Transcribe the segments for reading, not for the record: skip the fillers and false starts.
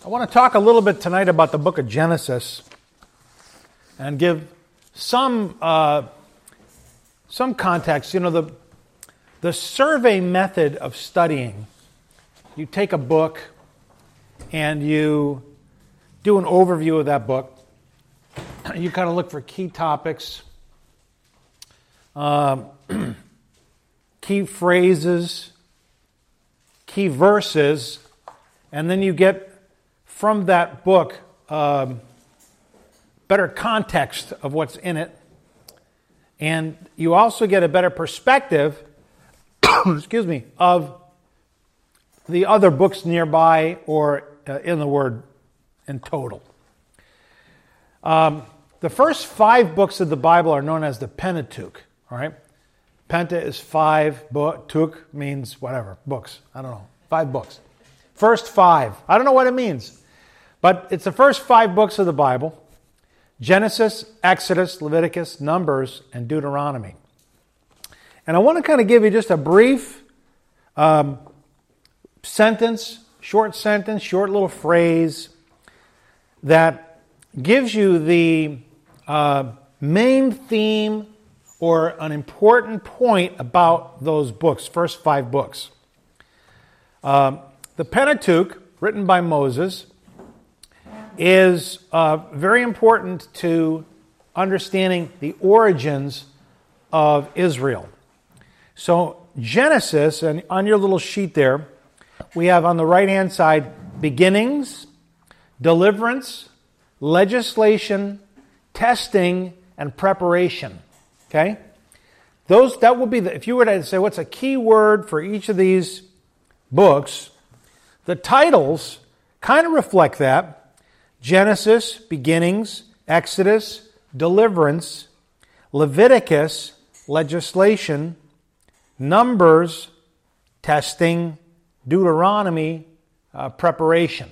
I want to talk a little bit tonight about the book of Genesis and give some context. You know, the survey method of studying, you take a book and you do an overview of that book. You kind of look for key topics, key phrases, key verses, and then you get from that book better context of what's in it. And you also get a better perspective, excuse me, of the other books nearby or in the Word in total. The first 5 books of the Bible are known as the Pentateuch. All right, Penta is 5, Tuch means whatever, books. I don't know, 5 books. First 5. I don't know what it means, but it's the first 5 books of the Bible: Genesis, Exodus, Leviticus, Numbers, and Deuteronomy. And I want to kind of give you just a brief short little phrase that gives you the main theme or an important point about those books, first 5 books. The Pentateuch, written by Moses, is very important to understanding the origins of Israel. So Genesis, and on your little sheet there, we have on the right-hand side beginnings, deliverance, legislation, testing, and preparation. Okay? That will be if you were to say what's a key word for each of these books, the titles kind of reflect that. Genesis, beginnings; Exodus, deliverance; Leviticus, legislation; Numbers, testing; Deuteronomy, preparation.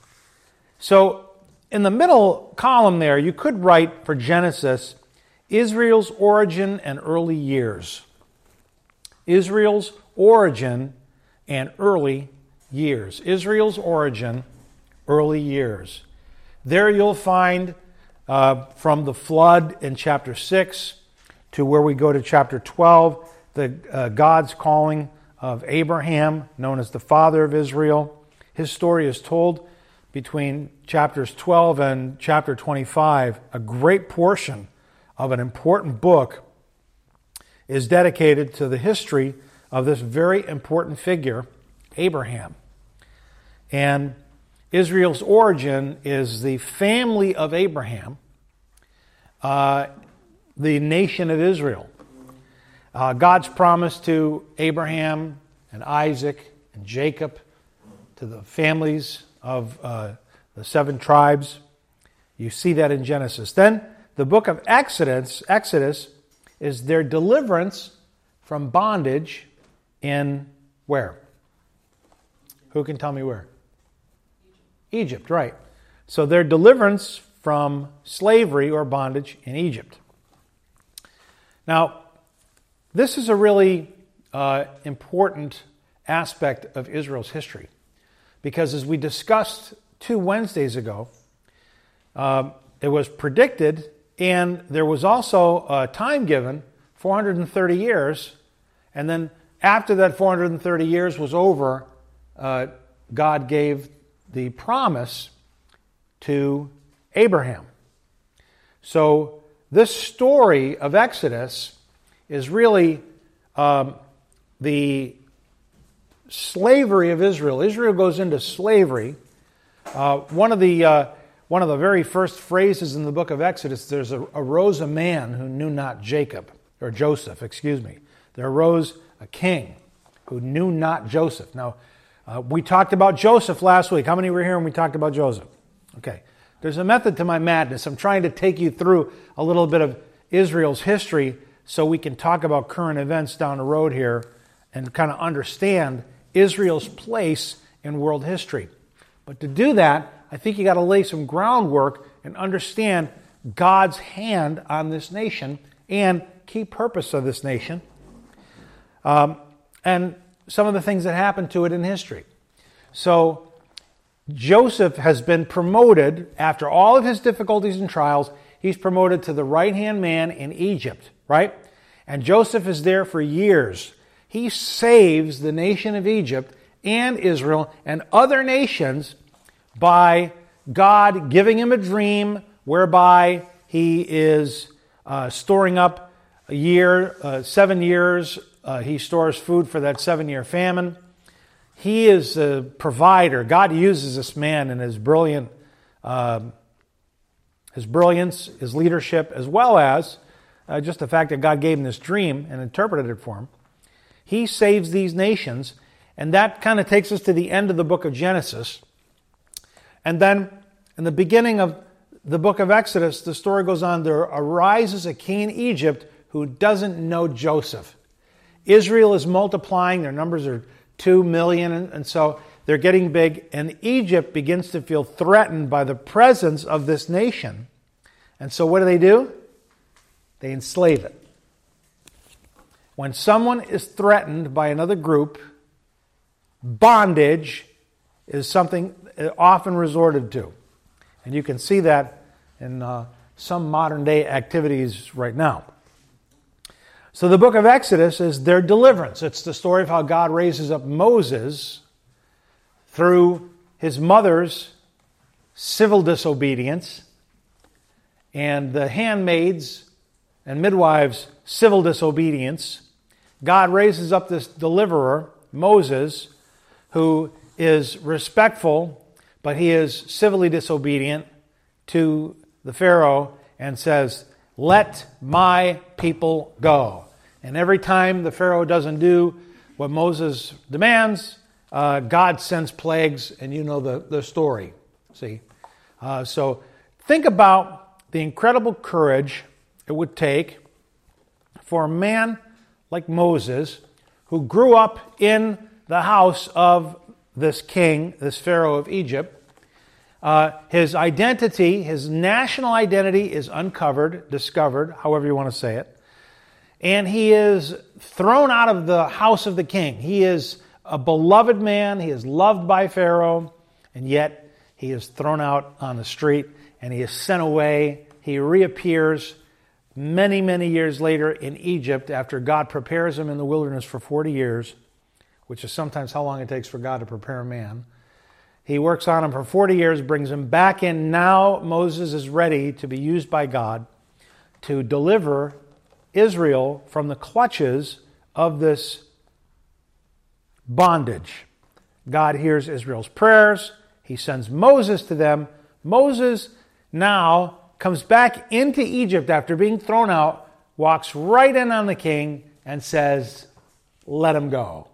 So in the middle column there, you could write for Genesis, Israel's origin and early years. Israel's origin and early years. Israel's origin, early years. There you'll find from the flood in chapter 6 to where we go to chapter 12, God's calling of Abraham, known as the father of Israel. His story is told between chapters 12 and chapter 25. A great portion of an important book is dedicated to the history of this very important figure, Abraham. And Israel's origin is the family of Abraham, the nation of Israel. God's promise to Abraham and Isaac and Jacob, to the families of the 7 tribes. You see that in Genesis. Then the book of Exodus is their deliverance from bondage in where? Who can tell me where? Egypt, right. So their deliverance from slavery or bondage in Egypt. Now, this is a really important aspect of Israel's history, because as we discussed 2 Wednesdays ago, it was predicted, and there was also a time given, 430 years, and then after that 430 years was over, God gave the promise to Abraham. So this story of Exodus is really the slavery of Israel. Israel goes into slavery. One of the very first phrases in the book of Exodus, there's arose a man who knew not Joseph. There arose a king who knew not Joseph. Now, we talked about Joseph last week. How many were here when we talked about Joseph? Okay. There's a method to my madness. I'm trying to take you through a little bit of Israel's history so we can talk about current events down the road here and kind of understand Israel's place in world history. But to do that, I think you got to lay some groundwork and understand God's hand on this nation and key purpose of this nation, and some of the things that happened to it in history. So Joseph has been promoted, after all of his difficulties and trials, he's promoted to the right-hand man in Egypt, right? And Joseph is there for years. He saves the nation of Egypt and Israel and other nations by God giving him a dream whereby he is storing up a year, 7 years. He stores food for that 7-year famine. He is a provider. God uses this man in his brilliance, his leadership, as well as just the fact that God gave him this dream and interpreted it for him. He saves these nations, and that kind of takes us to the end of the book of Genesis. And then in the beginning of the book of Exodus, the story goes on. There arises a king in Egypt who doesn't know Joseph. Israel is multiplying. Their numbers are 2 million, and so they're getting big. And Egypt begins to feel threatened by the presence of this nation. And so what do? They enslave it. When someone is threatened by another group, bondage is something often resorted to. And you can see that in some modern day activities right now. So the book of Exodus is their deliverance. It's the story of how God raises up Moses through his mother's civil disobedience and the handmaids and midwives' civil disobedience. God raises up this deliverer, Moses, who is respectful, but he is civilly disobedient to the Pharaoh and says, "Let my people go." And every time the Pharaoh doesn't do what Moses demands, God sends plagues, and you know the story. See? So think about the incredible courage it would take for a man like Moses, who grew up in the house of this king, this Pharaoh of Egypt. His identity, his national identity is uncovered, discovered, however you want to say it. And he is thrown out of the house of the king. He is a beloved man. He is loved by Pharaoh. And yet he is thrown out on the street and he is sent away. He reappears many, many years later in Egypt after God prepares him in the wilderness for 40 years, which is sometimes how long it takes for God to prepare a man. He works on him for 40 years, brings him back in. Now Moses is ready to be used by God to deliver Israel from the clutches of this bondage. God hears Israel's prayers. He sends Moses to them. Moses now comes back into Egypt after being thrown out, walks right in on the king and says, "Let him go."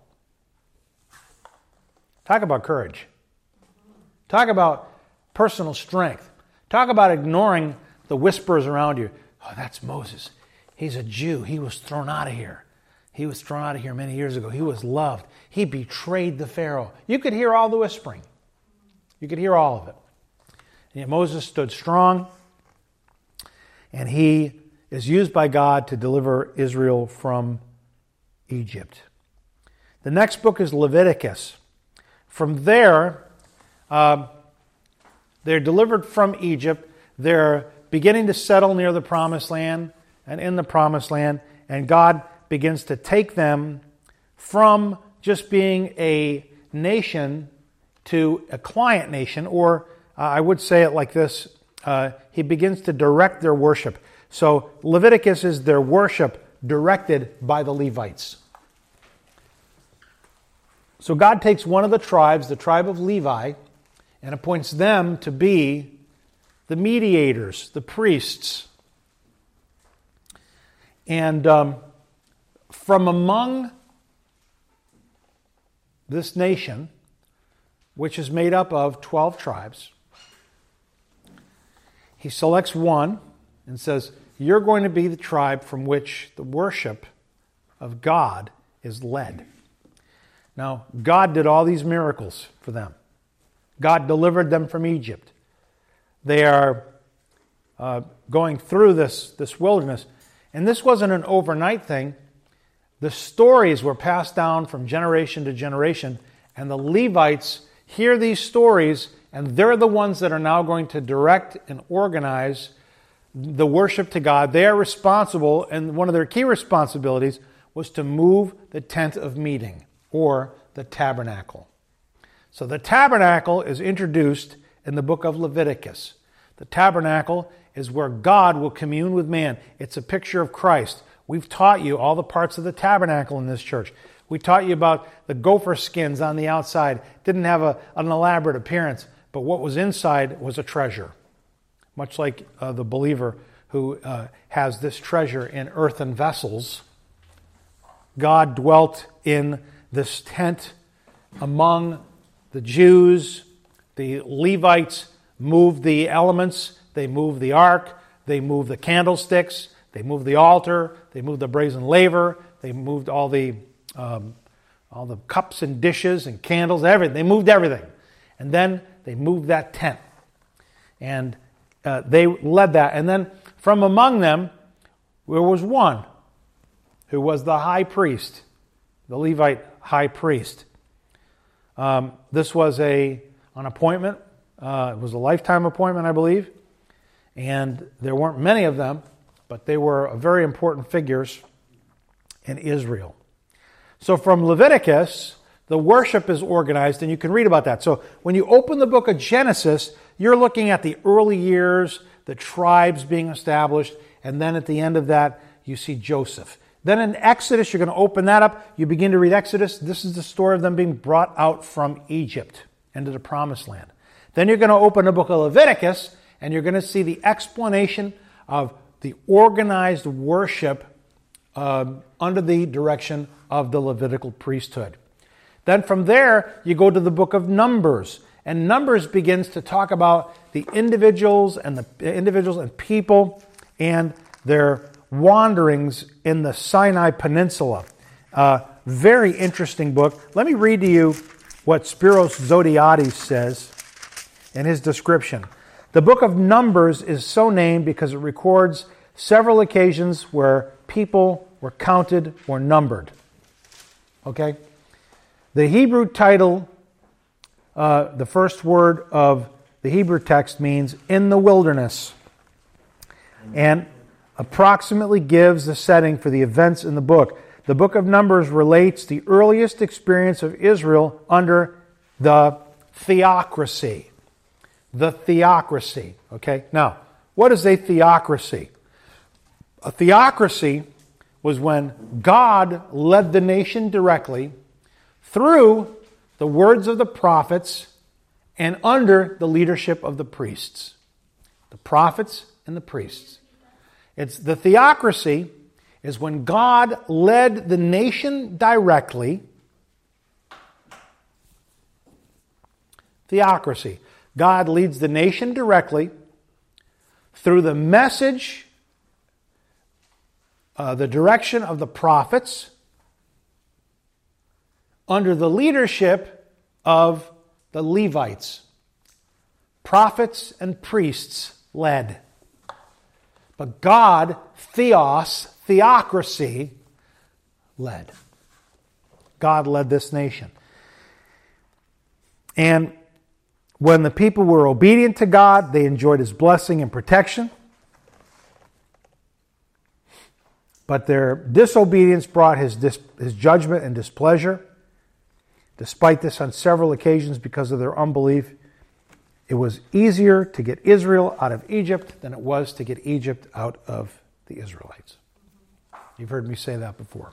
Talk about courage. Talk about personal strength. Talk about ignoring the whispers around you. "Oh, that's Moses. He's a Jew. He was thrown out of here. He was thrown out of here many years ago. He was loved. He betrayed the Pharaoh." You could hear all the whispering. You could hear all of it. And yet Moses stood strong, and he is used by God to deliver Israel from Egypt. The next book is Leviticus. From there, they're delivered from Egypt. They're beginning to settle near the Promised Land and in the Promised Land. And God begins to take them from just being a nation to a client nation, or I would say it like this, he begins to direct their worship. So Leviticus is their worship directed by the Levites. So God takes one of the tribes, the tribe of Levi, and appoints them to be the mediators, the priests. And from among this nation, which is made up of 12 tribes, he selects one and says, "You're going to be the tribe from which the worship of God is led." Now, God did all these miracles for them. God delivered them from Egypt. They are going through this wilderness. And this wasn't an overnight thing. The stories were passed down from generation to generation. And the Levites hear these stories and they're the ones that are now going to direct and organize the worship to God. They are responsible, and one of their key responsibilities was to move the tent of meeting, or the tabernacle. So the tabernacle is introduced in the book of Leviticus. The tabernacle is where God will commune with man. It's a picture of Christ. We've taught you all the parts of the tabernacle in this church. We taught you about the gopher skins on the outside. Didn't have an elaborate appearance, but what was inside was a treasure. Much like the believer who has this treasure in earthen vessels, God dwelt in this tent among the Jews. The Levites moved the elements. They moved the ark. They moved the candlesticks. They moved the altar. They moved the brazen laver. They moved all the cups and dishes and candles, everything. They moved everything. And then they moved that tent. And they led that. And then from among them, there was one who was the high priest, the Levite high priest. This was an appointment. It was a lifetime appointment, I believe. And there weren't many of them, but they were very important figures in Israel. So from Leviticus, the worship is organized, and you can read about that. So when you open the book of Genesis, you're looking at the early years, the tribes being established, and then at the end of that, you see Joseph. Then in Exodus, you're going to open that up. You begin to read Exodus. This is the story of them being brought out from Egypt into the Promised Land. Then you're going to open the book of Leviticus, and you're going to see the explanation of the organized worship under the direction of the Levitical priesthood. Then from there, you go to the book of Numbers. And Numbers begins to talk about the individuals and people and their wanderings in the Sinai Peninsula. Very interesting book. Let me read to you what Spiros Zodhiates says in his description. The book of Numbers is so named because it records several occasions where people were counted or numbered. Okay? The Hebrew title, the first word of the Hebrew text means in the wilderness, and approximately gives the setting for the events in the book. The book of Numbers relates the earliest experience of Israel under the theocracy. The theocracy. Okay? Now, what is a theocracy? A theocracy was when God led the nation directly through the words of the prophets and under the leadership of the priests. The prophets and the priests. It's the theocracy is when God led the nation directly. Theocracy. God leads the nation directly through the message, the direction of the prophets, under the leadership of the Levites. Prophets and priests led. But God, theocracy, led. God led this nation. And when the people were obedient to God, they enjoyed His blessing and protection. But their disobedience brought His judgment and displeasure. Despite this, on several occasions, because of their unbelief, it was easier to get Israel out of Egypt than it was to get Egypt out of the Israelites. You've heard me say that before.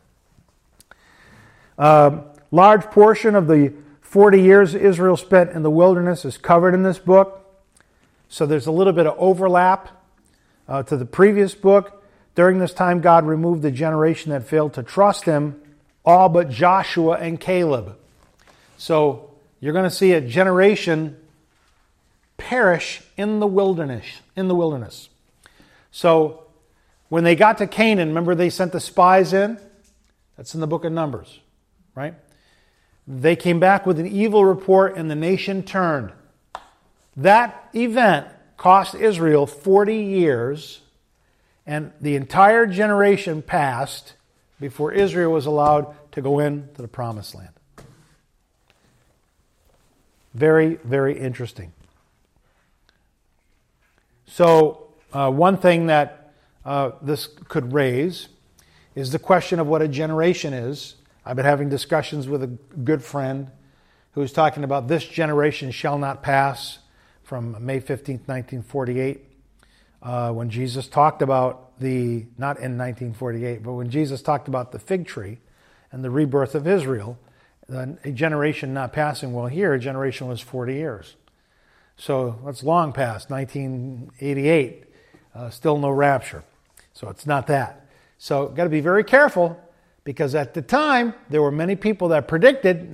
Large portion of the 40 years Israel spent in the wilderness is covered in this book. So there's a little bit of overlap to the previous book. During this time, God removed the generation that failed to trust Him, all but Joshua and Caleb. So you're going to see a generation perish in the wilderness. So when they got to Canaan, remember they sent the spies in? That's in the book of Numbers, right? They came back with an evil report and the nation turned. That event cost Israel 40 years, and the entire generation passed before Israel was allowed to go into the Promised Land. Very, very interesting. So one thing that this could raise is the question of what a generation is. I've been having discussions with a good friend who's talking about this generation shall not pass from May 15th, 1948, when Jesus talked about not in 1948, but when Jesus talked about the fig tree and the rebirth of Israel, a generation not passing. Well, here a generation was 40 years. So that's long past, 1988. Still no rapture. So it's not that. So got to be very careful, because at the time there were many people that predicted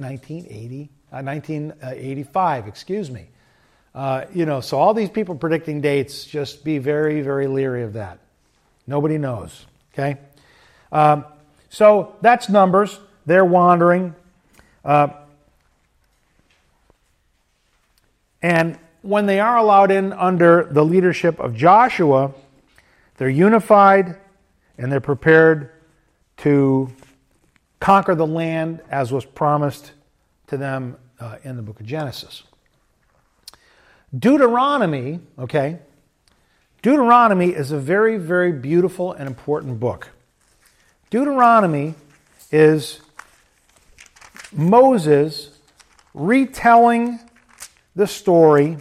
1985, excuse me. So all these people predicting dates, just be very, very leery of that. Nobody knows. Okay? So that's Numbers. They're wandering. And when they are allowed in under the leadership of Joshua, they're unified and they're prepared to conquer the land as was promised to them in the book of Genesis. Deuteronomy is a very, very beautiful and important book. Deuteronomy is Moses retelling the story,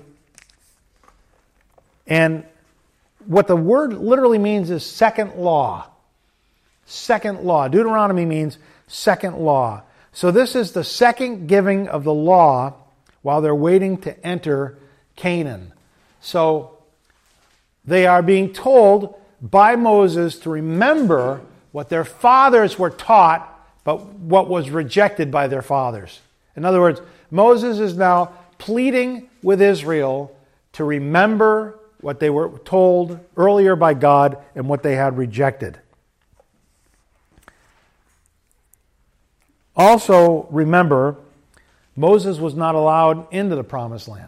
and what the word literally means is second law. Second law. Deuteronomy means second law. So this is the second giving of the law while they're waiting to enter Canaan. So they are being told by Moses to remember what their fathers were taught, but what was rejected by their fathers. In other words, Moses is now pleading with Israel to remember what they were told earlier by God and what they had rejected. Also, remember, Moses was not allowed into the promised land.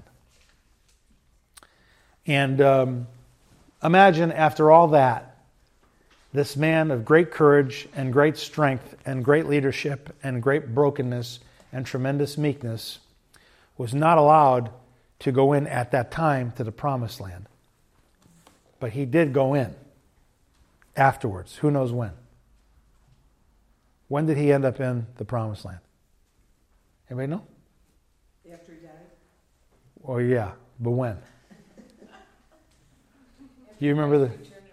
And imagine after all that, this man of great courage and great strength and great leadership and great brokenness and tremendous meekness was not allowed to go in at that time to the promised land. But he did go in afterwards. Who knows when? When did he end up in the promised land? Anybody know? After he died? Oh yeah, but when? You remember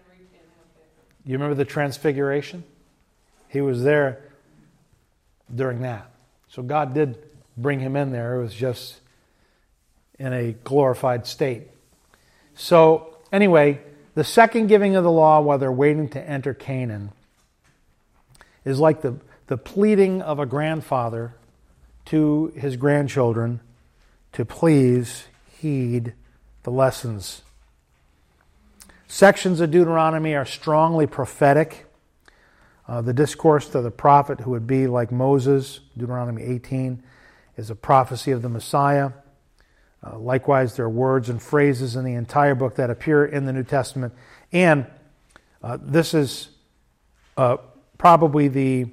the transfiguration? He was there during that. So God did bring him in there. It was just in a glorified state. So anyway, the second giving of the law while they're waiting to enter Canaan is like the pleading of a grandfather to his grandchildren to please heed the lessons. Sections of Deuteronomy are strongly prophetic. The discourse to the prophet who would be like Moses, Deuteronomy 18, is a prophecy of the Messiah. Likewise, there are words and phrases in the entire book that appear in the New Testament. And this is probably the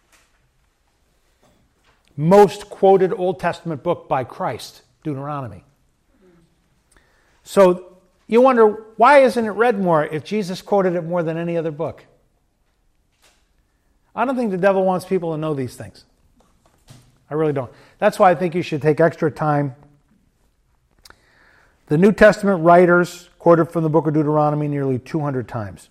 most quoted Old Testament book by Christ, Deuteronomy. So you wonder, why isn't it read more if Jesus quoted it more than any other book? I don't think the devil wants people to know these things. I really don't. That's why I think you should take extra time. The New Testament writers quoted from the book of Deuteronomy nearly 200 times.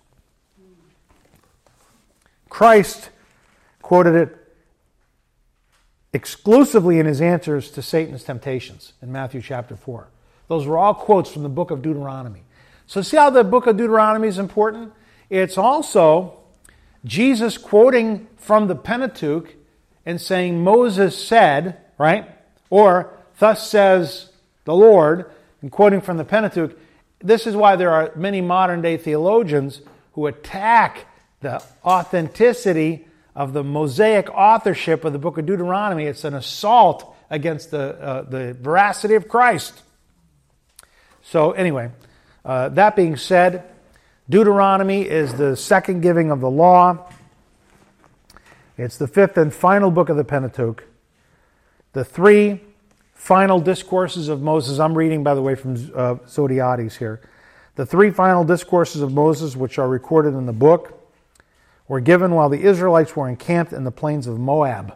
Christ quoted it exclusively in his answers to Satan's temptations in Matthew chapter 4. Those were all quotes from the book of Deuteronomy. So see how the book of Deuteronomy is important? It's also Jesus quoting from the Pentateuch and saying Moses said, right? Or thus says the Lord, and quoting from the Pentateuch. This is why there are many modern day theologians who attack the authenticity of the Mosaic authorship of the book of Deuteronomy. It's an assault against the veracity of Christ. So anyway, that being said, Deuteronomy is the second giving of the law. It's the fifth and final book of the Pentateuch. The three final discourses of Moses. I'm reading, by the way, from Zodiades here. The 3 final discourses of Moses, which are recorded in the book, were given while the Israelites were encamped in the plains of Moab.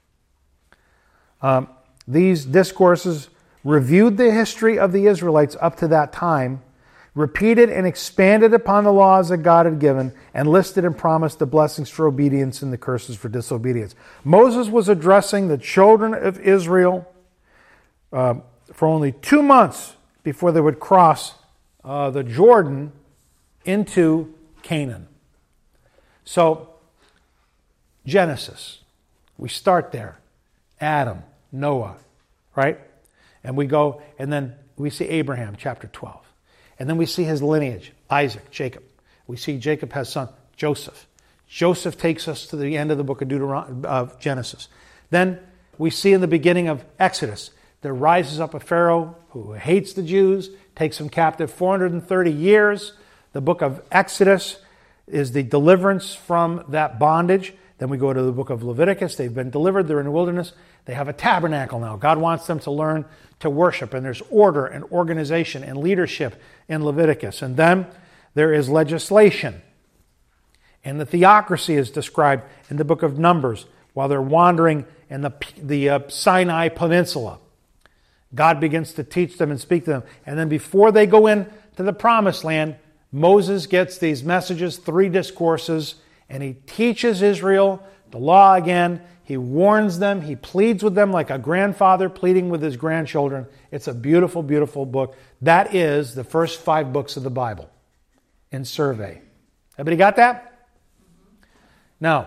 These discourses reviewed the history of the Israelites up to that time, repeated and expanded upon the laws that God had given, and listed and promised the blessings for obedience and the curses for disobedience. Moses was addressing the children of Israel for only 2 months before they would cross the Jordan into Canaan. So, Genesis, we start there. Adam, Noah, right? And we go, and then we see Abraham, chapter 12. And then we see his lineage, Isaac, Jacob. We see Jacob has son, Joseph. Joseph takes us to the end of the book of Genesis. Then we see in the beginning of Exodus, there rises up a Pharaoh who hates the Jews, takes them captive 430 years. The book of Exodus is the deliverance from that bondage. Then we go to the book of Leviticus. They've been delivered. They're in the wilderness. They have a tabernacle now. God wants them to learn to worship, and there's order and organization and leadership in Leviticus. And then there is legislation. And the theocracy is described in the book of Numbers while they're wandering in the Sinai Peninsula. God begins to teach them and speak to them. And then before they go in to the promised land, Moses gets these messages, 3 discourses, and he teaches Israel the law again. He warns them. He pleads with them like a grandfather pleading with his grandchildren. It's a beautiful, beautiful book. That is the first 5 books of the Bible in survey. Everybody got that? Now,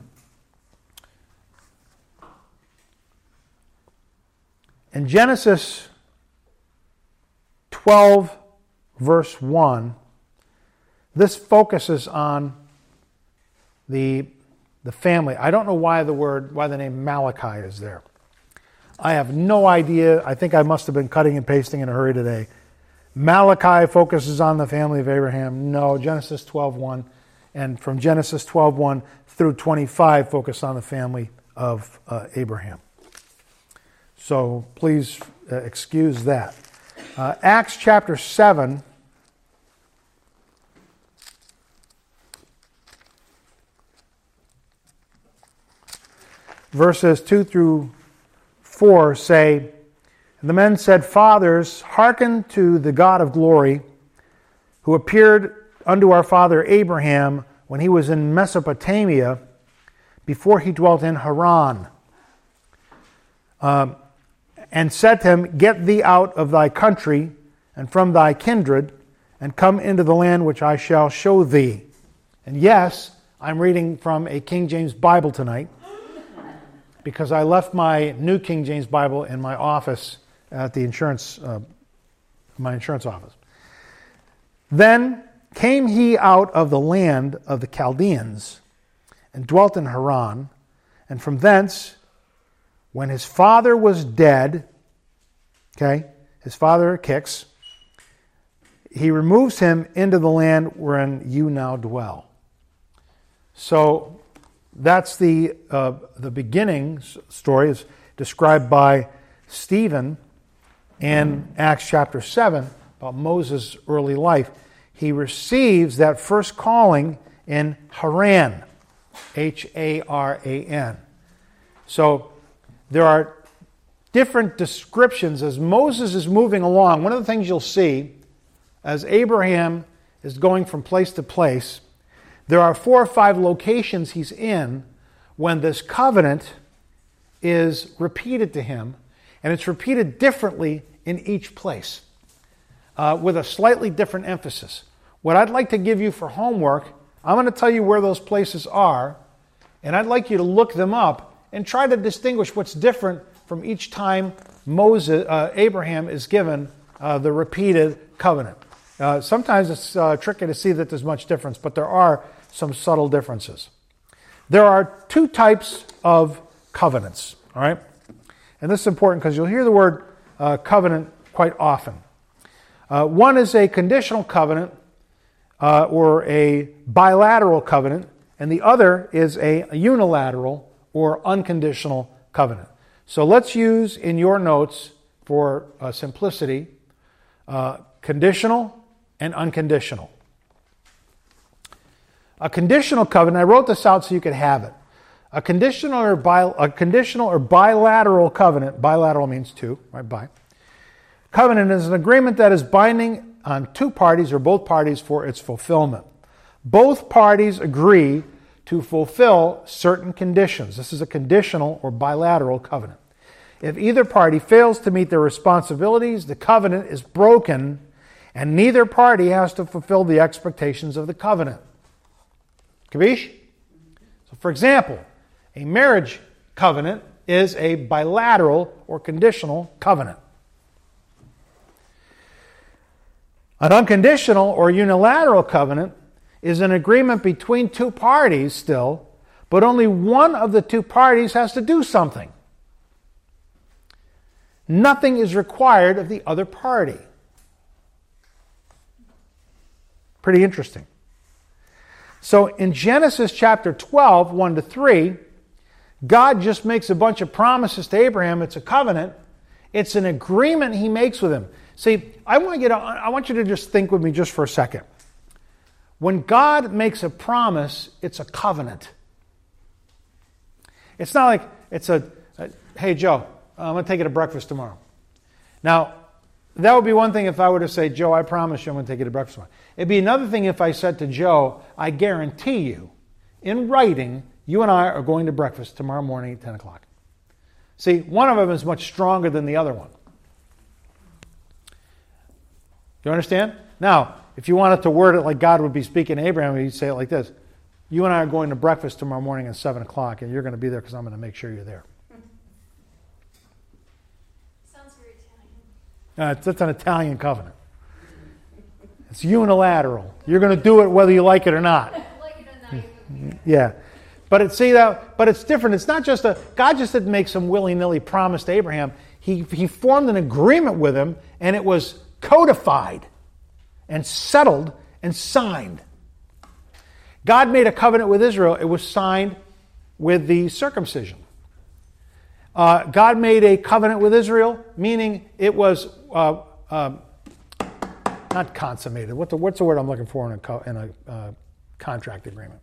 in Genesis 12, verse 1, this focuses on the family. I don't know why the name Malachi is there. I have no idea. I think I must have been cutting and pasting in a hurry today. Malachi focuses on the family of Abraham. No, Genesis 12:1, and from Genesis 12:1 through 25 focus on the family of Abraham. So please excuse that. Acts chapter 7. Verses 2 through 4 say, "And the men said, Fathers, hearken to the God of glory, who appeared unto our father Abraham when he was in Mesopotamia, before he dwelt in Haran. And said to him, Get thee out of thy country and from thy kindred, and come into the land which I shall show thee." And yes, I'm reading from a King James Bible tonight, because I left my New King James Bible in my office at the my insurance office. "Then came he out of the land of the Chaldeans, and dwelt in Haran, and from thence, when his father was dead," his father kicks, "he removes him into the land wherein you now dwell." So that's the beginning story is described by Stephen in Acts chapter 7 about Moses' early life. He receives that first calling in Haran, Haran. So there are different descriptions as Moses is moving along. One of the things you'll see as Abraham is going from place to place, there are 4 or 5 locations he's in when this covenant is repeated to him, and it's repeated differently in each place with a slightly different emphasis. What I'd like to give you for homework, I'm going to tell you where those places are, and I'd like you to look them up and try to distinguish what's different from each time Abraham is given the repeated covenant. Sometimes it's tricky to see that there's much difference, but there are some subtle differences. There are 2 types of covenants, all right? And this is important because you'll hear the word covenant quite often. One is a conditional covenant or a bilateral covenant, and the other is a unilateral or unconditional covenant. So let's use in your notes for simplicity, conditional and unconditional. A conditional covenant, I wrote this out so you could have it. A conditional or bilateral covenant, bilateral means two, right? Bi. Covenant is an agreement that is binding on two parties or both parties for its fulfillment. Both parties agree to fulfill certain conditions. This is a conditional or bilateral covenant. If either party fails to meet their responsibilities, the covenant is broken, and neither party has to fulfill the expectations of the covenant. Kavish? So, for example, a marriage covenant is a bilateral or conditional covenant. An unconditional or unilateral covenant is an agreement between two parties still, but only one of the two parties has to do something. Nothing is required of the other party. Pretty interesting. So in Genesis chapter 12, 1-3, God just makes a bunch of promises to Abraham. It's a covenant. It's an agreement he makes with him. See, I want you to just think with me just for a second. When God makes a promise, it's a covenant. It's not like it's hey Joe, I'm going to take you to breakfast tomorrow. Now, that would be one thing if I were to say, Joe, I promise you I'm going to take you to breakfast tomorrow. It'd be another thing if I said to Joe, I guarantee you, in writing, you and I are going to breakfast tomorrow morning at 10 o'clock. See, one of them is much stronger than the other one. You understand? Now, if you wanted to word it like God would be speaking to Abraham, he'd say it like this. You and I are going to breakfast tomorrow morning at 7 o'clock, and you're going to be there because I'm going to make sure you're there. Sounds very Italian. It's an Italian covenant. It's unilateral. You're going to do it whether you like it or not. Like it or not. Yeah. But it's different. It's not just God just didn't make some willy-nilly promise to Abraham. He formed an agreement with him, and it was codified and settled and signed. God made a covenant with Israel. It was signed with the circumcision. God made a covenant with Israel, meaning it was not consummated. What's the word I'm looking for in a contract agreement?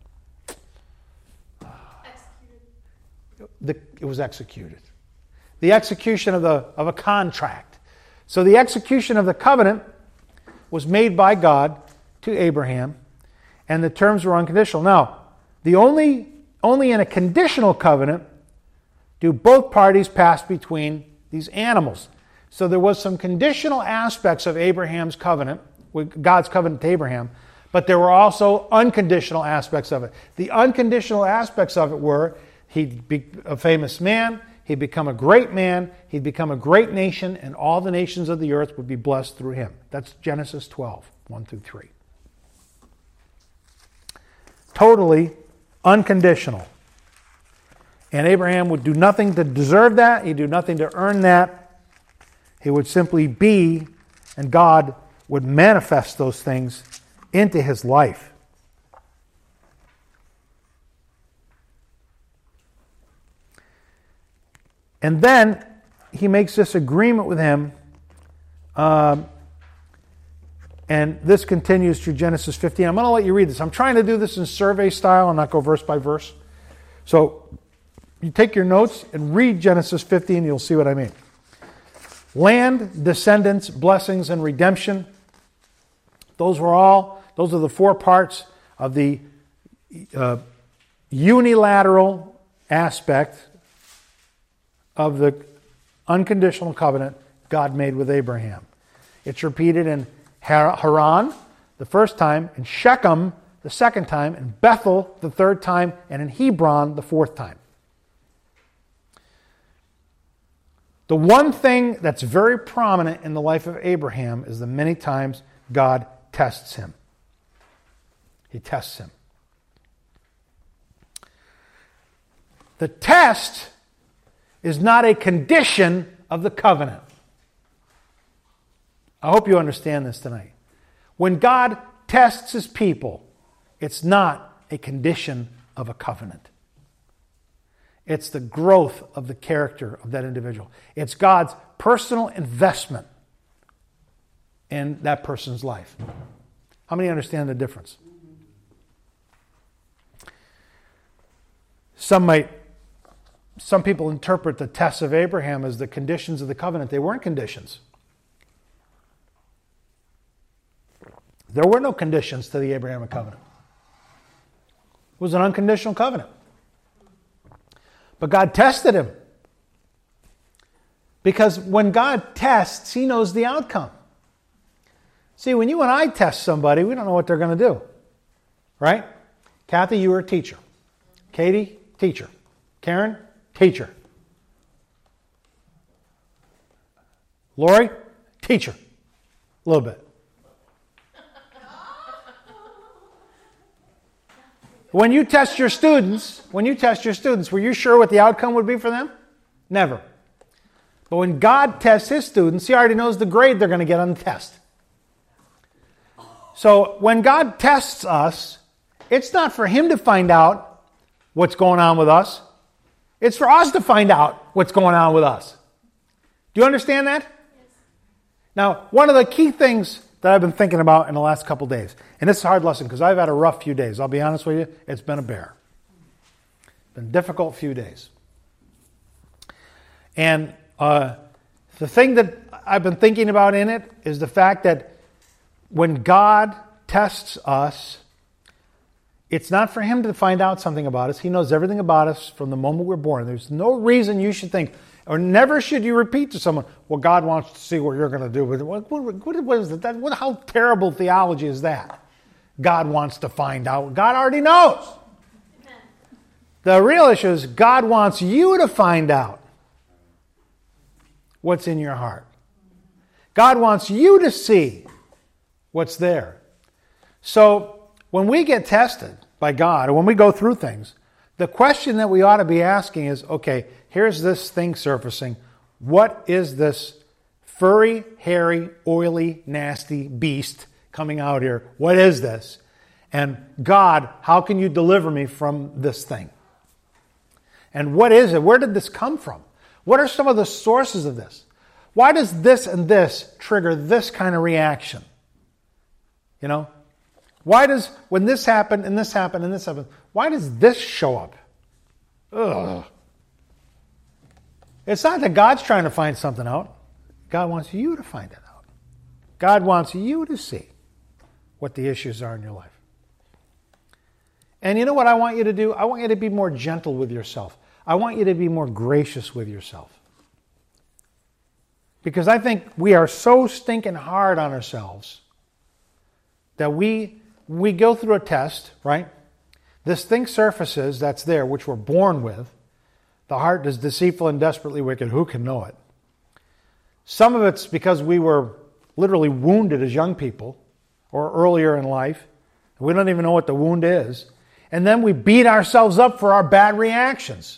It was executed. The execution of a contract. So the execution of the covenant was made by God to Abraham, and the terms were unconditional. Now, only in a conditional covenant do both parties pass between these animals. So there was some conditional aspects of Abraham's covenant, with God's covenant to Abraham, but there were also unconditional aspects of it. The unconditional aspects of it were he'd be a famous man, he'd become a great man, he'd become a great nation, and all the nations of the earth would be blessed through him. That's Genesis 12, 1-3. Totally unconditional. And Abraham would do nothing to deserve that. He'd do nothing to earn that. He would simply be, and God would manifest those things into his life. And then he makes this agreement with him, and this continues through Genesis 15. I'm going to let you read this. I'm trying to do this in survey style and not go verse by verse. So you take your notes and read Genesis 15, you'll see what I mean. Land, descendants, blessings, and redemption. Those are the four parts of the unilateral aspect of the unconditional covenant God made with Abraham. It's repeated in Haran the first time, in Shechem the second time, in Bethel the third time, and in Hebron the fourth time. The one thing that's very prominent in the life of Abraham is the many times God tests him. He tests him. The test is not a condition of the covenant. I hope you understand this tonight. When God tests his people, it's not a condition of a covenant. It's the growth of the character of that individual. It's God's personal investment in that person's life. How many understand the difference? Some people interpret the tests of Abraham as the conditions of the covenant. They weren't conditions. There were no conditions to the Abrahamic covenant. It was an unconditional covenant. But God tested him. Because when God tests, He knows the outcome. See, when you and I test somebody, we don't know what they're going to do. Right? Kathy, you were a teacher. Katie, teacher. Karen, teacher. Lori, teacher. A little bit. When you test your students, were you sure what the outcome would be for them? Never. But when God tests His students, He already knows the grade they're going to get on the test. So when God tests us, it's not for Him to find out what's going on with us. It's for us to find out what's going on with us. Do you understand that? Yes. Now, one of the key things that I've been thinking about in the last couple days, and it's a hard lesson because I've had a rough few days. I'll be honest with you, it's been a bear. It's been a difficult few days. And the thing that I've been thinking about in it is the fact that when God tests us, it's not for Him to find out something about us. He knows everything about us from the moment we're born. There's no reason you should think, or never should you repeat to someone, well, God wants to see what you're going to do with it. What is that? How terrible theology is that? God wants to find out. God already knows. Amen. The real issue is God wants you to find out what's in your heart. God wants you to see what's there. So when we get tested by God, or when we go through things, the question that we ought to be asking is, okay, here's this thing surfacing. What is this furry, hairy, oily, nasty beast coming out here? What is this? And God, how can you deliver me from this thing? And what is it? Where did this come from? What are some of the sources of this? Why does this and this trigger this kind of reaction? You know? Why does, when this happened and this happened and this happened, why does this show up? Ugh. It's not that God's trying to find something out. God wants you to find it out. God wants you to see what the issues are in your life. And you know what I want you to do? I want you to be more gentle with yourself. I want you to be more gracious with yourself. Because I think we are so stinking hard on ourselves that we go through a test, right? This thing surfaces that's there, which we're born with. The heart is deceitful and desperately wicked. Who can know it? Some of it's because we were literally wounded as young people or earlier in life. We don't even know what the wound is. And then we beat ourselves up for our bad reactions.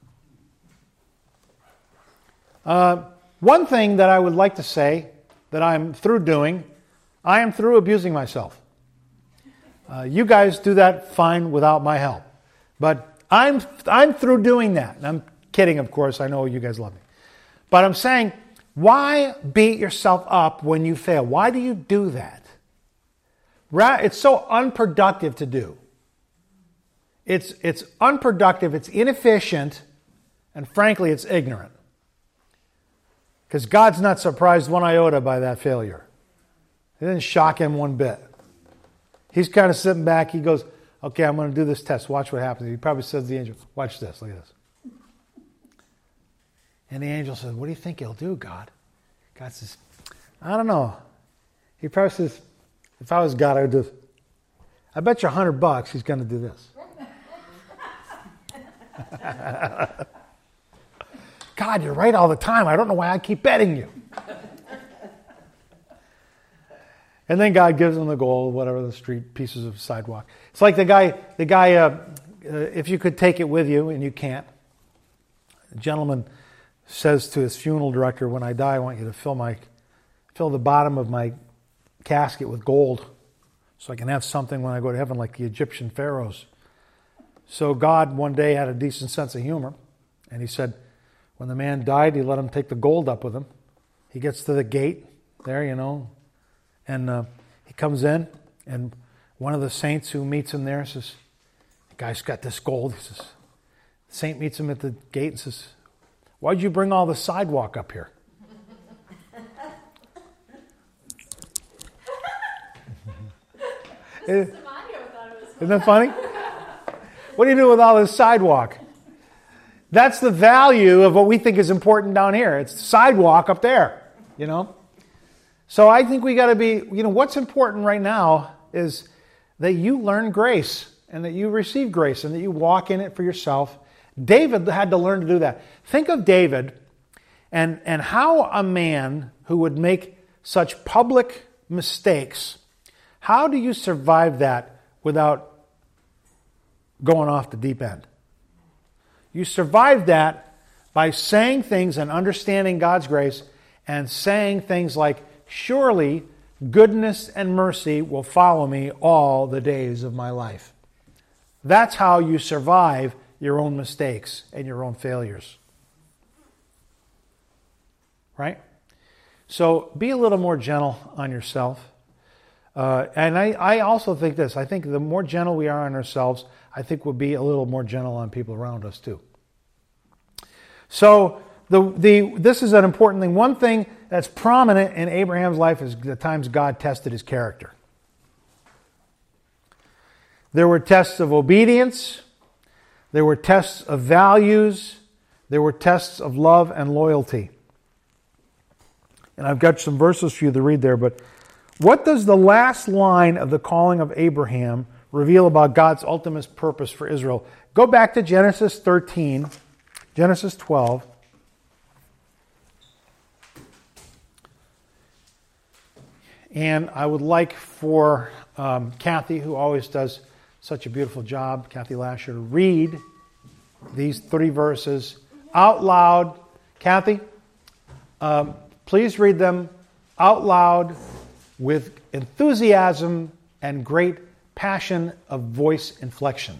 One thing that I would like to say that I'm through doing, I am through abusing myself. You guys do that fine without my help. But I'm through doing that. And I'm kidding, of course. I know you guys love me. But I'm saying, why beat yourself up when you fail? Why do you do that? It's so unproductive to do. It's unproductive, it's inefficient, and frankly, it's ignorant. Because God's not surprised one iota by that failure. It didn't shock Him one bit. He's kind of sitting back. He goes, okay, I'm going to do this test. Watch what happens. He probably says to the angel, watch this. Look at this. And the angel says, what do you think he'll do, God? God says, I don't know. He probably says, if I was God, I would do this. I bet you $100 he's going to do this. God, you're right all the time. I don't know why I keep betting you. And then God gives him the gold, whatever, the street pieces of sidewalk. It's like the guy. If you could take it with you, and you can't. The gentleman says to his funeral director, when I die, I want you to fill the bottom of my casket with gold so I can have something when I go to heaven like the Egyptian pharaohs. So God one day had a decent sense of humor. And he said, when the man died, he let him take the gold up with him. He gets to the gate there, and he comes in, and one of the saints who meets him there says, the guy's got this gold. He says, the saint meets him at the gate and says, why'd you bring all the sidewalk up here? Isn't that funny? What do you do with all this sidewalk? That's the value of what we think is important down here. It's the sidewalk up there, So I think we got to be, what's important right now is that you learn grace and that you receive grace and that you walk in it for yourself. David had to learn to do that. Think of David and how a man who would make such public mistakes, how do you survive that without going off the deep end? You survive that by saying things and understanding God's grace and saying things like, surely goodness and mercy will follow me all the days of my life. That's how you survive your own mistakes and your own failures. Right? So be a little more gentle on yourself. And I also think this. I think the more gentle we are on ourselves, I think we'll be a little more gentle on people around us too. So this is an important thing. One thing that's prominent in Abraham's life is the times God tested his character. There were tests of obedience. There were tests of values. There were tests of love and loyalty. And I've got some verses for you to read there, but what does the last line of the calling of Abraham reveal about God's ultimate purpose for Israel? Go back to Genesis 13, Genesis 12. And I would like for Kathy, who always does such a beautiful job, Kathy Lasher, to read these 3 verses out loud. Kathy, please read them out loud with enthusiasm and great passion of voice inflection.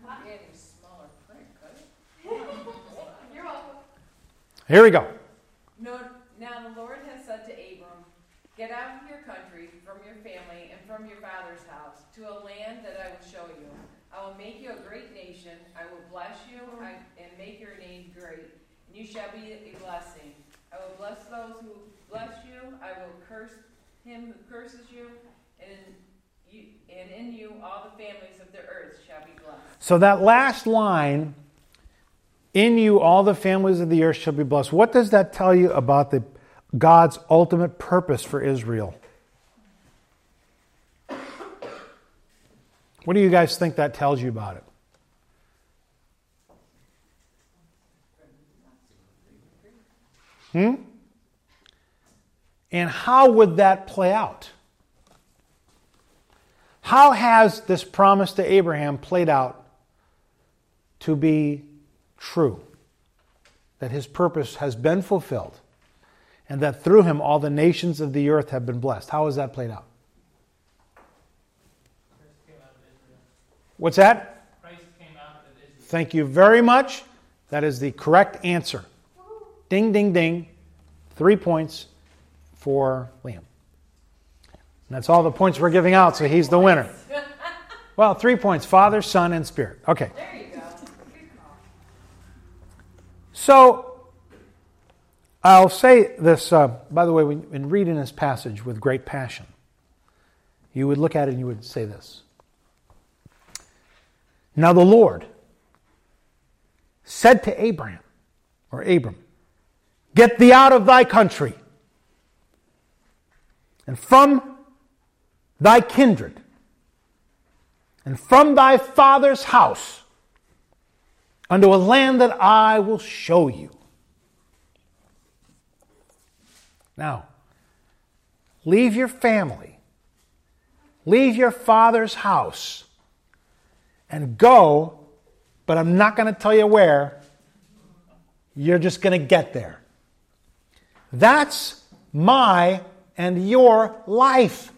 You're welcome. Here we go. Now the Lord has said to Abram, get out of your country, from your family, and from your father's house, to a land that I will show you. I will make you a great nation. I will bless you and make your name great, and you shall be a blessing. I will bless those who bless you. I will curse him who curses you, and in you all the families of the earth shall be blessed. So that last line, in you all the families of the earth shall be blessed. What does that tell you about God's ultimate purpose for Israel? What do you guys think that tells you about it? And how would that play out? How has this promise to Abraham played out to be true? That his purpose has been fulfilled and that through him all the nations of the earth have been blessed. How has that played out? What's that? Christ came out of Israel. Thank you very much. That is the correct answer. Ding, ding, ding. 3 points for Liam. And that's all the points we're giving out, so he's the winner. Well, 3 points. Father, Son, and Spirit. Okay. There you go. Good call. So, I'll say this, by the way, in reading this passage with great passion, you would look at it and you would say this. Now the Lord said to Abram, get thee out of thy country and from thy kindred and from thy father's house unto a land that I will show you. Now, leave your family, leave your father's house, and go, but I'm not going to tell you where. You're just going to get there. That's my and your life.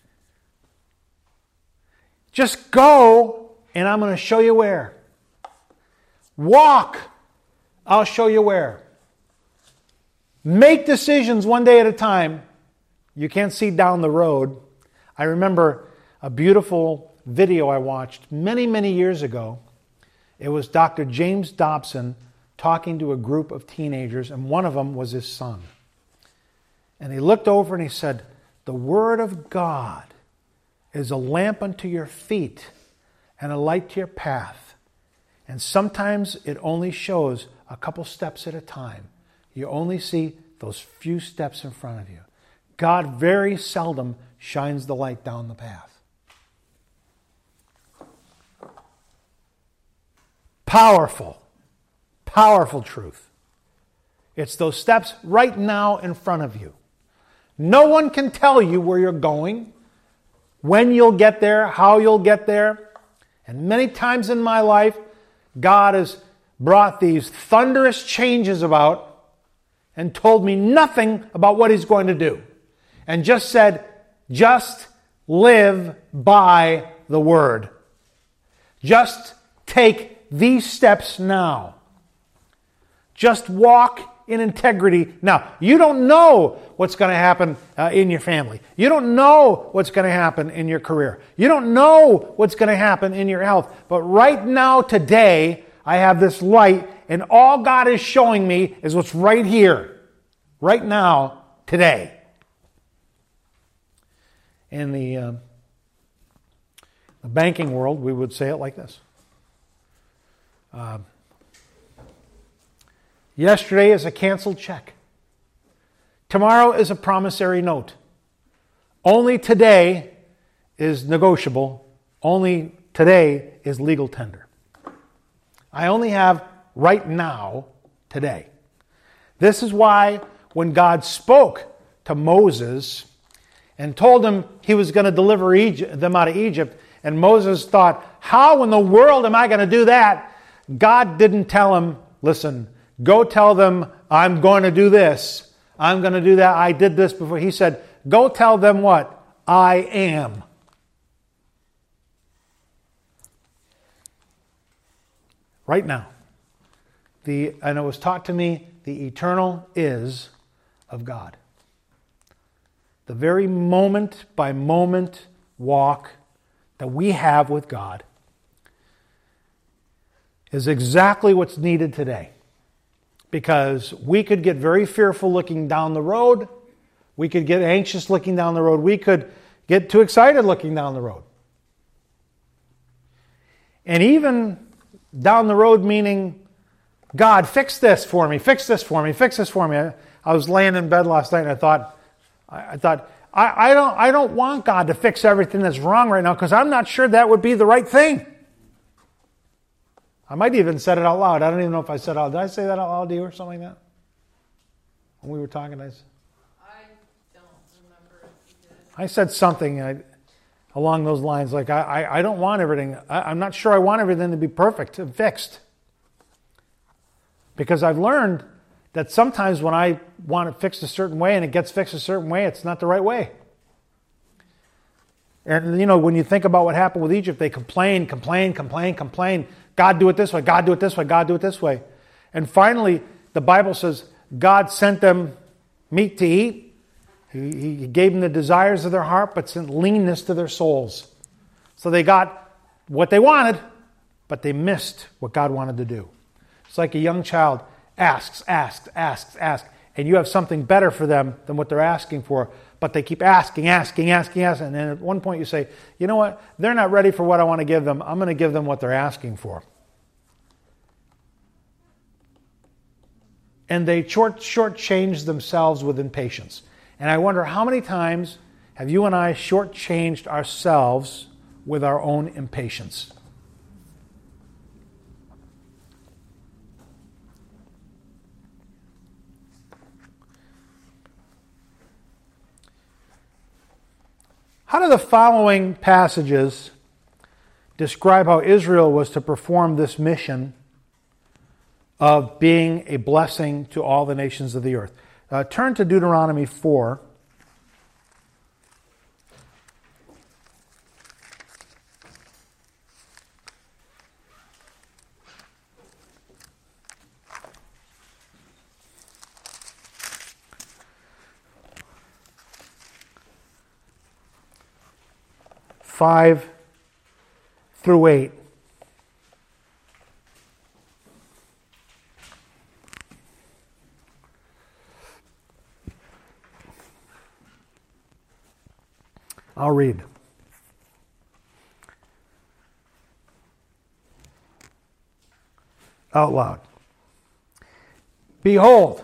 Just go, and I'm going to show you where. Walk. I'll show you where. Make decisions one day at a time. You can't see down the road. I remember a beautiful video I watched many, many years ago. It was Dr. James Dobson talking to a group of teenagers, and one of them was his son. And he looked over and he said, "The Word of God is a lamp unto your feet and a light to your path. And sometimes it only shows a couple steps at a time. You only see those few steps in front of you. God very seldom shines the light down the path." Powerful, powerful truth. It's those steps right now in front of you. No one can tell you where you're going, when you'll get there, how you'll get there. And many times in my life, God has brought these thunderous changes about and told me nothing about what He's going to do. And just said, just live by the Word. Just take these steps now. Just walk in integrity. Now, you don't know what's going to happen in your family. You don't know what's going to happen in your career. You don't know what's going to happen in your health. But right now, today, I have this light, and all God is showing me is what's right here, right now, today. In the banking world, we would say it like this. Yesterday is a canceled check. Tomorrow is a promissory note. Only today is negotiable. Only today is legal tender. I only have right now, today. This is why when God spoke to Moses and told him He was going to deliver them out of Egypt, and Moses thought, how in the world am I going to do that? God didn't tell him, listen, go tell them I'm going to do this. I'm going to do that. I did this before. He said, go tell them what? I am. Right now. And it was taught to me, the eternal is of God. The very moment by moment walk that we have with God is exactly what's needed today. Because we could get very fearful looking down the road. We could get anxious looking down the road. We could get too excited looking down the road. And even down the road meaning, God, fix this for me, fix this for me, fix this for me. I was laying in bed last night and I thought, I don't want God to fix everything that's wrong right now because I'm not sure that would be the right thing. I might even said it out loud. I don't even know if I said it out. Did I say that out loud to you or something like that? When we were talking, I don't remember if you did. I said something along those lines, like I don't want everything. I'm not sure I want everything to be perfect and fixed. Because I've learned that sometimes when I want it fixed a certain way and it gets fixed a certain way, it's not the right way. And when you think about what happened with Egypt, they complain. God, do it this way. God, do it this way. God, do it this way. And finally, the Bible says God sent them meat to eat. He gave them the desires of their heart, but sent leanness to their souls. So they got what they wanted, but they missed what God wanted to do. It's like a young child asks, and you have something better for them than what they're asking for, but they keep asking, and then at one point you say, you know what, they're not ready for what I want to give them. I'm going to give them what they're asking for. And they shortchange themselves with impatience. And I wonder how many times have you and I shortchanged ourselves with our own impatience? How do the following passages describe how Israel was to perform this mission of being a blessing to all the nations of the earth? Turn to Deuteronomy 4. 5 through 8. I'll read. Out loud. Behold,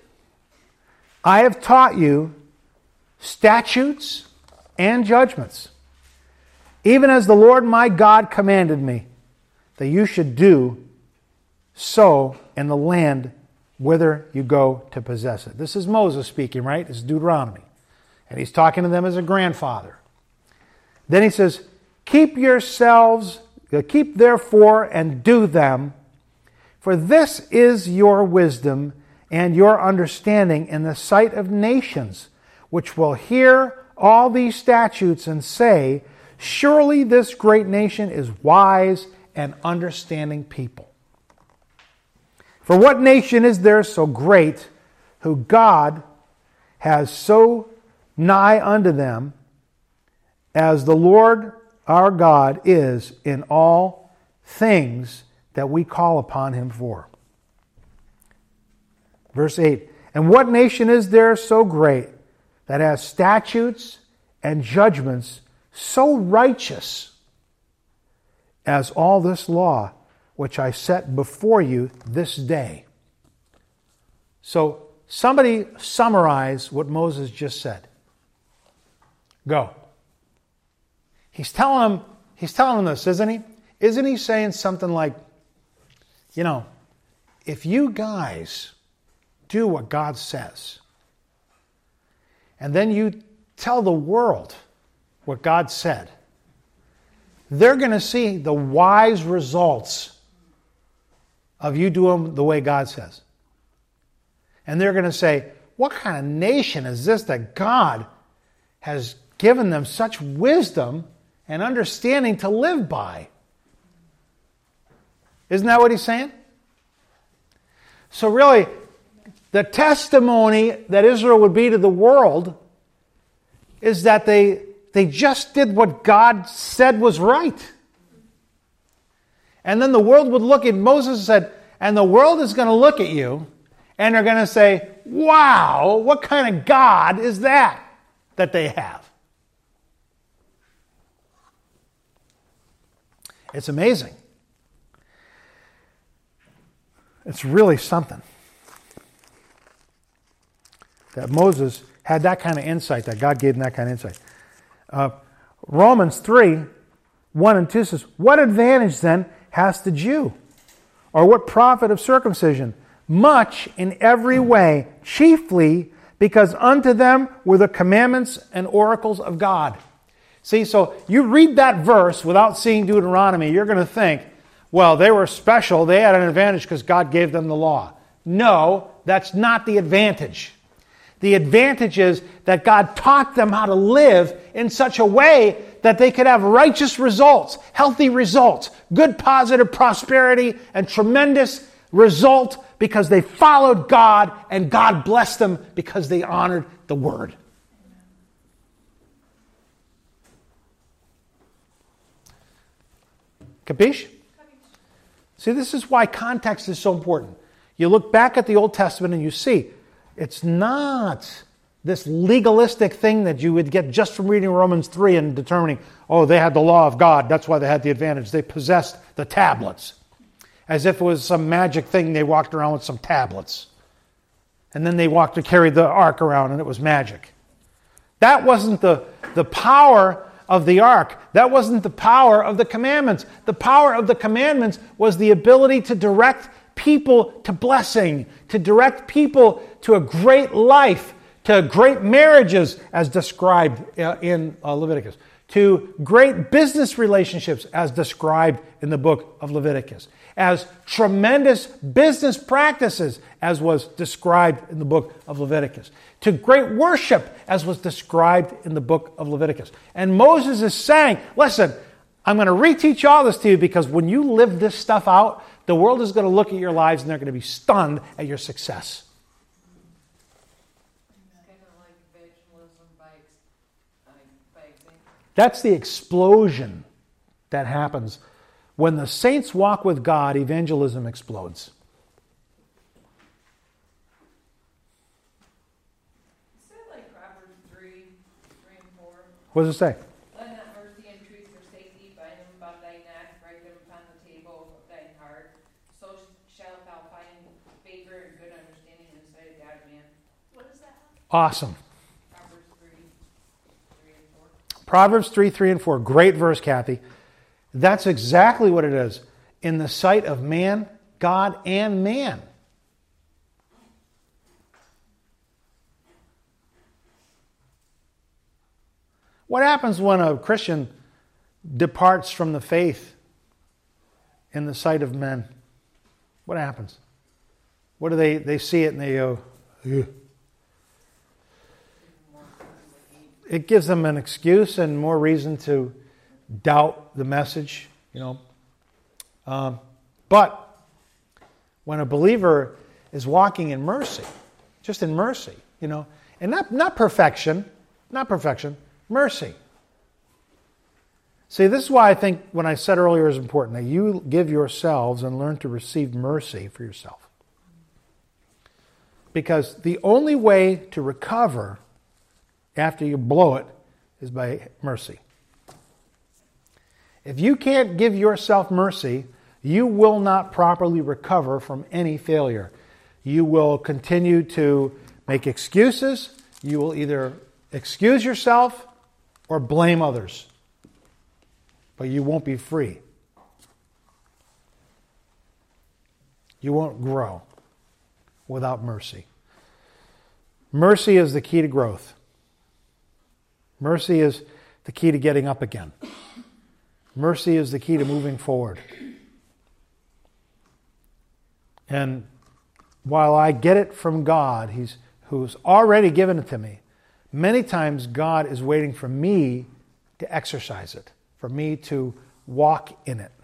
I have taught you statutes and judgments, even as the Lord my God commanded me, that you should do so in the land whither you go to possess it. This is Moses speaking, right? This is Deuteronomy. And he's talking to them as a grandfather. Then he says, keep therefore and do them, for this is your wisdom and your understanding in the sight of nations, which will hear all these statutes and say, surely this great nation is wise and understanding people. For what nation is there so great, who God has so nigh unto them, as the Lord our God is in all things that we call upon him for? Verse 8, and what nation is there so great, that has statutes and judgments so righteous as all this law which I set before you this day? So somebody summarize what Moses just said. Go. He's telling them this, isn't he? Isn't he saying something like, if you guys do what God says, and then you tell the world what God said, they're going to see the wise results of you doing the way God says. And they're going to say, what kind of nation is this that God has given them such wisdom and understanding to live by? Isn't that what he's saying? So really, the testimony that Israel would be to the world is that they just did what God said was right. And then the world would look at Moses and said, and the world is going to look at you and they're going to say, wow, what kind of God is that they have? It's amazing. It's really something that Moses had that kind of insight, that God gave him that kind of insight. Romans 3, 1 and 2 says, what advantage then has the Jew? Or what profit of circumcision? Much in every way, chiefly because unto them were the commandments and oracles of God. See, so you read that verse without seeing Deuteronomy, you're going to think, well, they were special, they had an advantage because God gave them the law. No, that's not the advantage. The advantage is that God taught them how to live in such a way that they could have righteous results, healthy results, good positive prosperity, and tremendous result because they followed God and God blessed them because they honored the Word. Capiche? See, this is why context is so important. You look back at the Old Testament and you see, it's not this legalistic thing that you would get just from reading Romans 3 and determining, oh, they had the law of God, that's why they had the advantage. They possessed the tablets. As if it was some magic thing, they walked around with some tablets. And then they carried the ark around and it was magic. That wasn't the power of the ark. That wasn't the power of the commandments. The power of the commandments was the ability to direct people to blessing, to direct people to a great life, to great marriages as described in Leviticus, to great business relationships as described in the book of Leviticus, as tremendous business practices as was described in the book of Leviticus, to great worship as was described in the book of Leviticus. And Moses is saying, listen, I'm going to reteach all this to you because when you live this stuff out, the world is going to look at your lives and they're going to be stunned at your success. It's kind of like evangelism by by example. That's the explosion that happens. When the saints walk with God, evangelism explodes. Is that like Proverbs 3 and 4? What does it say? Let not mercy and truth forsake thee, bind them about thy neck, write them upon the table of thine heart. So shalt thou find favor and good understanding in the sight of God and man. What is that? Awesome. Proverbs 3 and 4. Proverbs 3 and 4. Great verse, Kathy. That's exactly what it is. In the sight of man, God, and man. What happens when a Christian departs from the faith in the sight of men? What happens? What do they see it and they go, ugh. It gives them an excuse and more reason to doubt the message, But when a believer is walking in mercy, just in mercy, and not perfection, mercy. See, this is why I think when I said earlier is important, that you give yourselves and learn to receive mercy for yourself. Because the only way to recover after you blow it is by mercy. If you can't give yourself mercy, you will not properly recover from any failure. You will continue to make excuses. You will either excuse yourself or blame others. But you won't be free. You won't grow without mercy. Mercy is the key to growth. Mercy is the key to getting up again. Mercy is the key to moving forward. And while I get it from God, who's already given it to me, many times God is waiting for me to exercise it, for me to walk in it,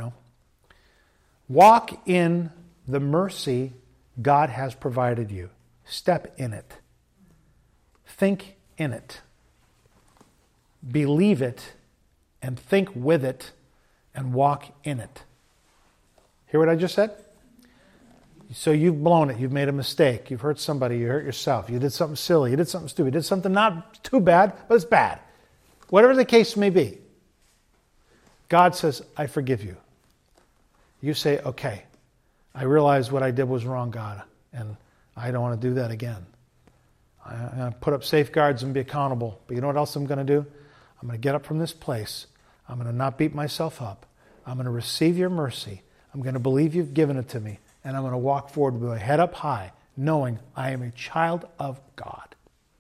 Walk in the mercy God has provided you. Step in it. Think in it. Believe it and think with it and walk in it. Hear what I just said? So you've blown it. You've made a mistake. You've hurt somebody. You hurt yourself. You did something silly. You did something stupid. You did something not too bad, but it's bad. Whatever the case may be. God says, I forgive you. You say, okay, I realize what I did was wrong, God, and I don't want to do that again. I'm going to put up safeguards and be accountable. But you know what else I'm going to do? I'm going to get up from this place. I'm going to not beat myself up. I'm going to receive your mercy. I'm going to believe you've given it to me. And I'm going to walk forward with my head up high, knowing I am a child of God.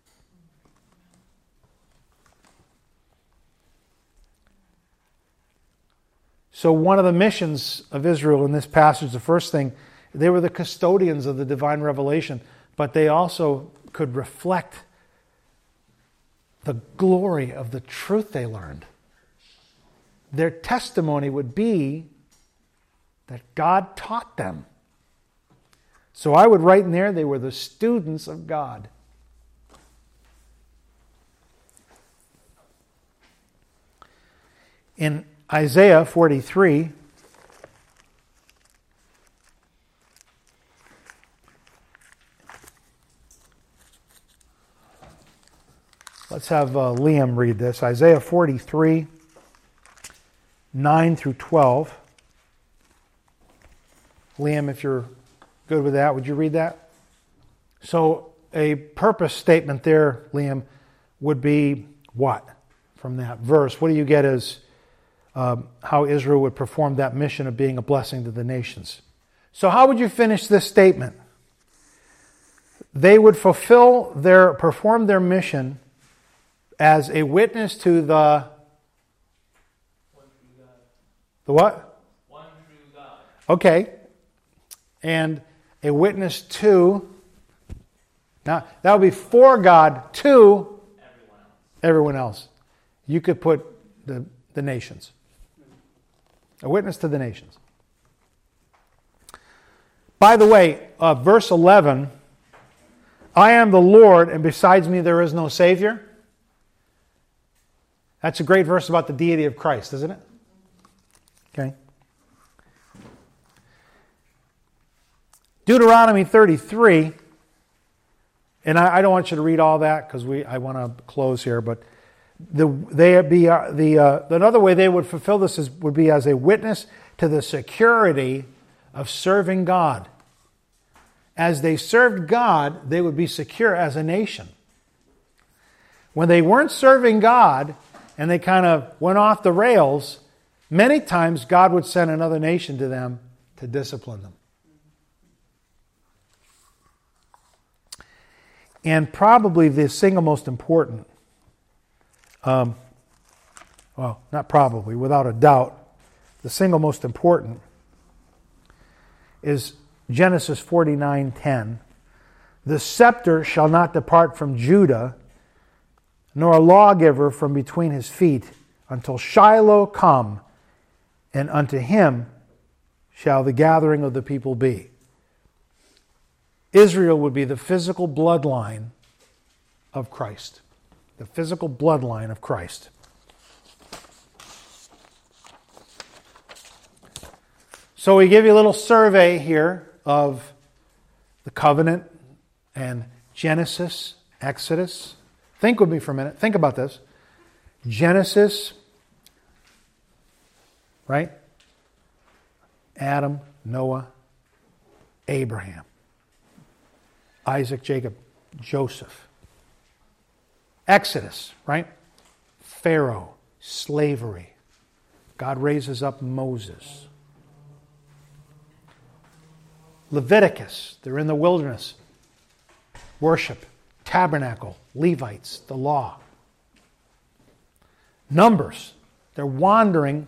So one of the missions of Israel in this passage, the first thing, they were the custodians of the divine revelation, but they also could reflect the glory of the truth they learned. Their testimony would be that God taught them. So I would write in there, they were the students of God. In Isaiah 43, let's have Liam read this. Isaiah 43, 9 through 12. Liam, if you're good with that, would you read that? So a purpose statement there, Liam, would be what from that verse? What do you get as how Israel would perform that mission of being a blessing to the nations? So how would you finish this statement? They would perform their mission as a witness to the what? One true God. Okay. And a witness to, now that would be for God to everyone else. You could put the nations. A witness to the nations. By the way, verse 11, I am the Lord and besides me there is no Savior. That's a great verse about the deity of Christ, isn't it? Okay. Deuteronomy 33, and I don't want you to read all that because I want to close here, but another way they would fulfill this would be as a witness to the security of serving God. As they served God, they would be secure as a nation. When they weren't serving God and they kind of went off the rails, many times God would send another nation to them to discipline them. And probably the single most important, well, not probably, without a doubt, the single most important is Genesis 49:10. The scepter shall not depart from Judah, nor a lawgiver from between his feet, until Shiloh come, and unto him shall the gathering of the people be. Israel would be the physical bloodline of Christ. The physical bloodline of Christ. So we give you a little survey here of the covenant and Genesis, Exodus. Think with me for a minute. Think about this. Genesis, right? Adam, Noah, Abraham, Isaac, Jacob, Joseph. Exodus, right? Pharaoh, slavery. God raises up Moses. Leviticus, they're in the wilderness. Worship, tabernacle, Levites, the law. Numbers, they're wandering,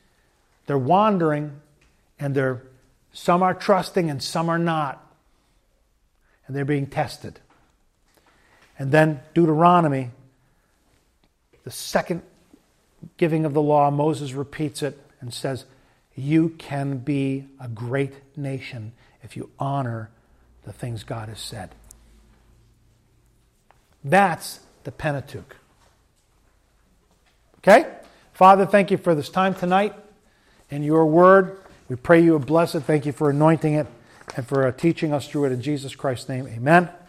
and some are trusting and some are not. And they're being tested. And then Deuteronomy, the second giving of the law, Moses repeats it and says, you can be a great nation if you honor the things God has said. That's the Pentateuch. Okay? Father, thank you for this time tonight and your word. We pray you would bless it. Thank you for anointing it and for teaching us through it. In Jesus Christ's name, amen.